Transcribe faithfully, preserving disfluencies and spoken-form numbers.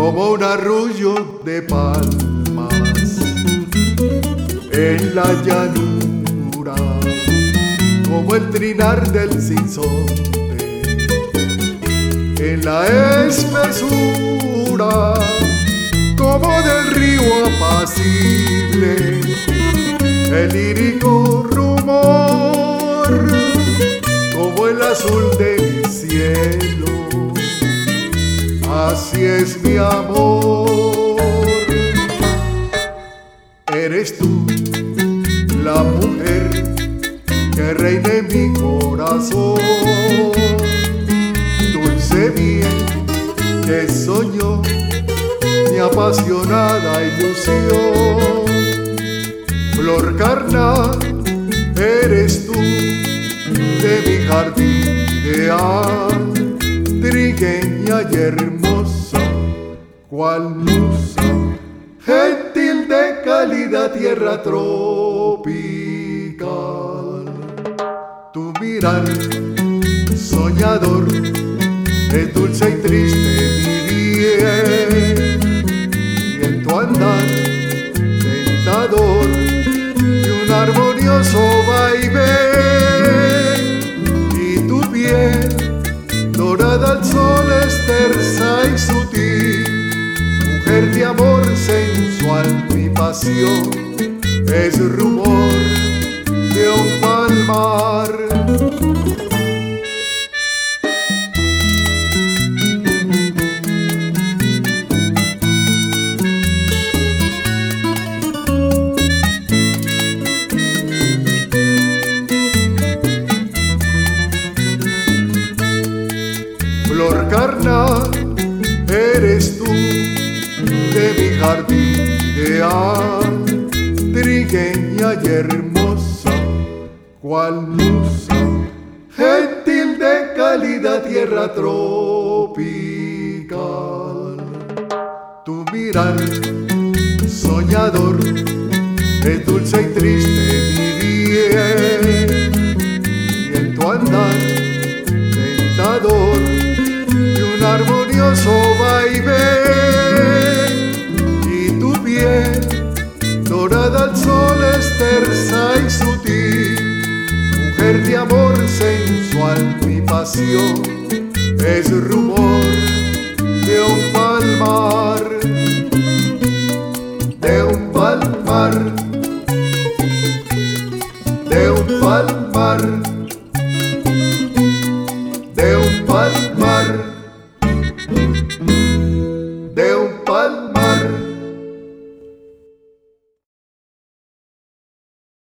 como un arrullo de palmas en la llanura, como el trinar del sinsonte en la espesura, como del río apacible el lírico rumor, como el azul del cielo. Así es mi amor. Eres tú la mujer que reina en mi corazón, dulce miel que soñó mi apasionada ilusión. Flor carnal, eres tú de mi jardín ideal, trigueña y hermosa, cual musa, gentil de cálida tierra tropical. Tu mirar soñador es dulce y triste mi bien, y en tu andar tentador y un armonioso vaivén, y tu piel dorada al sol es tersa y sutil, mujer de amor sensual, mi pasión es rumor de un palmar. Flor carnal, eres tú de mi jardín ideal, trigueña y hermosa, cual musa, gentil de cálida tierra tropical. Tu mirar soñador es dulce y triste mi bien, y en tu andar tentador armonioso vaivén, y tu piel dorada al sol es tersa y sutil, mujer de amor sensual, mi pasión es rumor de un palmar, de un palmar, de un palmar.